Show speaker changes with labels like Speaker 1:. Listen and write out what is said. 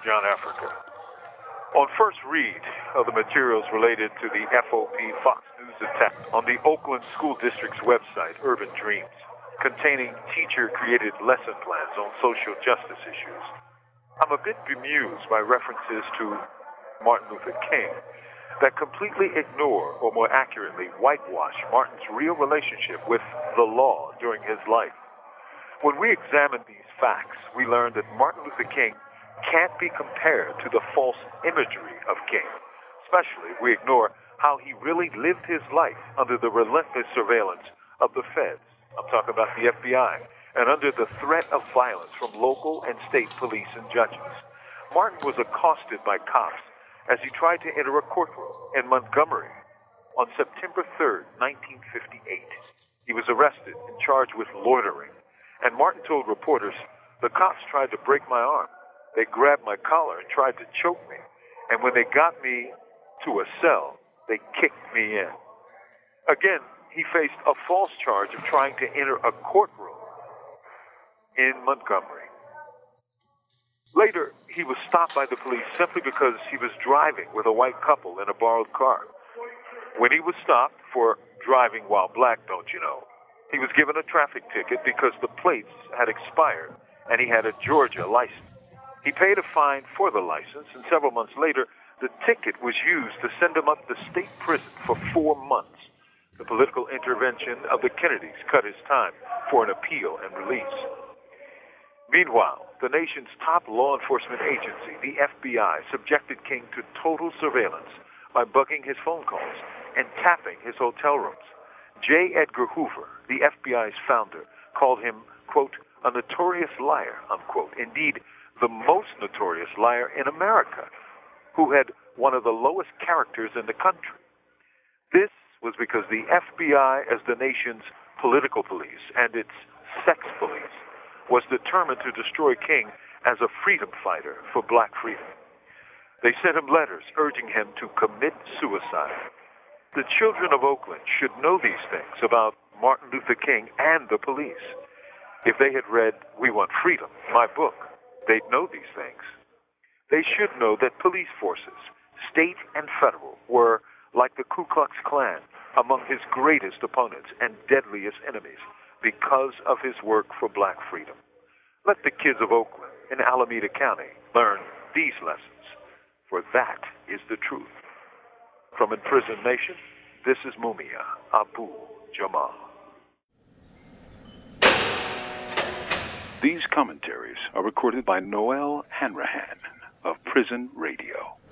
Speaker 1: John Africa. On first read of the materials related to the FOP Fox News attack on the Oakland School District's website, Urban Dreams, containing teacher-created lesson plans on social justice issues, I'm a bit bemused by references to Martin Luther King that completely ignore, or more accurately, whitewash Martin's real relationship with the law during his life. When we examine these facts, we learn that Martin Luther King can't be compared to the false imagery of King. Especially, we ignore how he really lived his life under the relentless surveillance of the feds. I'm talking about the FBI, and under the threat of violence from local and state police and judges. Martin was accosted by cops as he tried to enter a courtroom in Montgomery on September 3rd, 1958. He was arrested and charged with loitering, and Martin told reporters, "The cops tried to break my arm. They grabbed my collar and tried to choke me, and when they got me to a cell, they kicked me in." Again, he faced a false charge of trying to enter a courtroom in Montgomery. Later, he was stopped by the police simply because he was driving with a white couple in a borrowed car. When he was stopped for driving while black, don't you know, he was given a traffic ticket because the plates had expired and he had a Georgia license. He paid a fine for the license, and several months later, the ticket was used to send him up to state prison for 4 months. The political intervention of the Kennedys cut his time for an appeal and release. Meanwhile, the nation's top law enforcement agency, the FBI, subjected King to total surveillance by bugging his phone calls and tapping his hotel rooms. J. Edgar Hoover, the FBI's founder, called him, quote, "a notorious liar," unquote. Indeed, the most notorious liar in America, who had one of the lowest characters in the country. This was because the FBI, as the nation's political police and its sex police, was determined to destroy King as a freedom fighter for black freedom. They sent him letters urging him to commit suicide. The children of Oakland should know these things about Martin Luther King and the police. If they had read We Want Freedom, my book, they'd know these things. They should know that police forces, state and federal, were, like the Ku Klux Klan, among his greatest opponents and deadliest enemies because of his work for black freedom. Let the kids of Oakland and Alameda County learn these lessons, for that is the truth. From Imprisoned Nation, this is Mumia Abu-Jamal.
Speaker 2: These commentaries are recorded by Noel Hanrahan of Prison Radio.